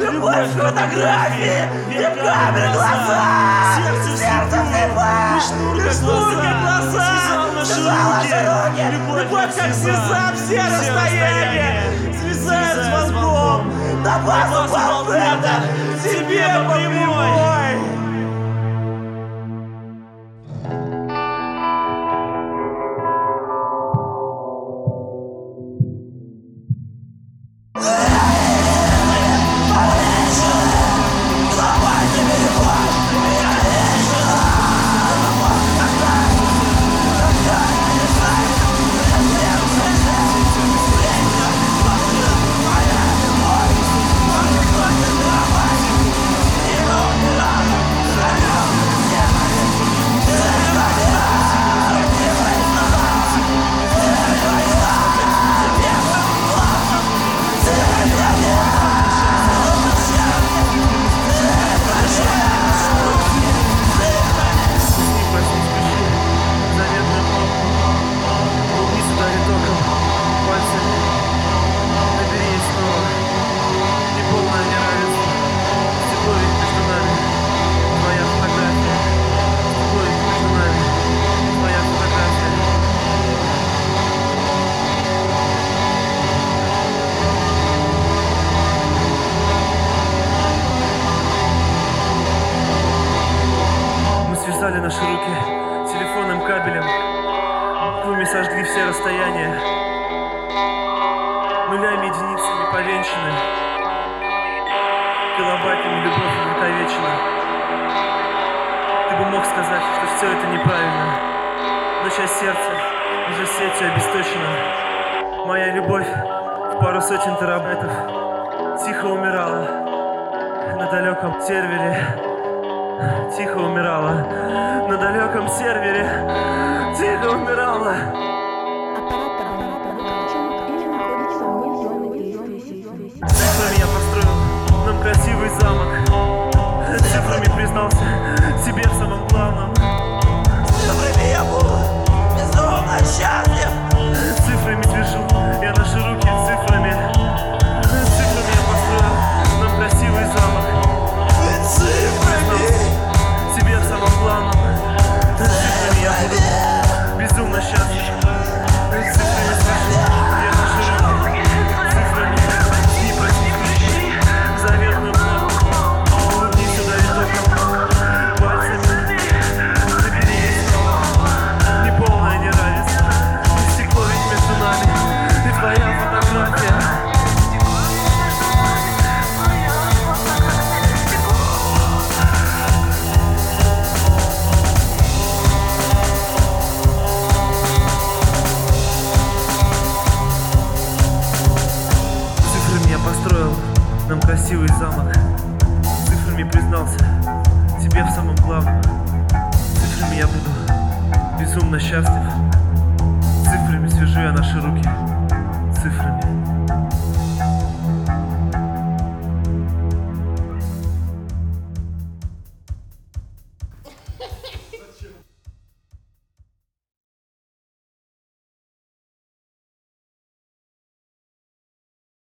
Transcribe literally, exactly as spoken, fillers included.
Любовь в фотографии, где в камере глаза, сердце слепое, и шнур как глаза, связал наши руки, любовь как связав все расстояния, связает звонком, на базу Балбета, тебе по прямой. Связали наши руки телефонным кабелем, мы сожгли все расстояния, нулями единицами повенчаны, килобайтами любовь увековечена. Ты бы мог сказать, что все это неправильно, но часть сердца уже сетью обесточена. Моя любовь в пару сотен терабайтов тихо умирала на далеком сервере. Тихо умирала на далеком сервере. Тихо умирала. Цифрами я построил нам красивый замок. Цифрами признался себе в самом главном. Цифрами я буду безумно счастлив. Цифрами свяжу я наши руки цифрами. Цифрами я построил нам красивый замок. Цифрами себе в самом главном. Цифрами я буду безумно счастлив. Цифрами свяжу я наши руки. Цифрами не проснись, заветную кнопку. Улыбнись сюда витоком. Пальцами забери ей слова. Неполное неравенство. Стекло ведь между нами. И твоя фотография. Построил нам красивый замок. Цифрами признался тебе в самом главном. Цифрами я буду безумно счастлив. Цифрами свяжу я наши руки. Цифрами.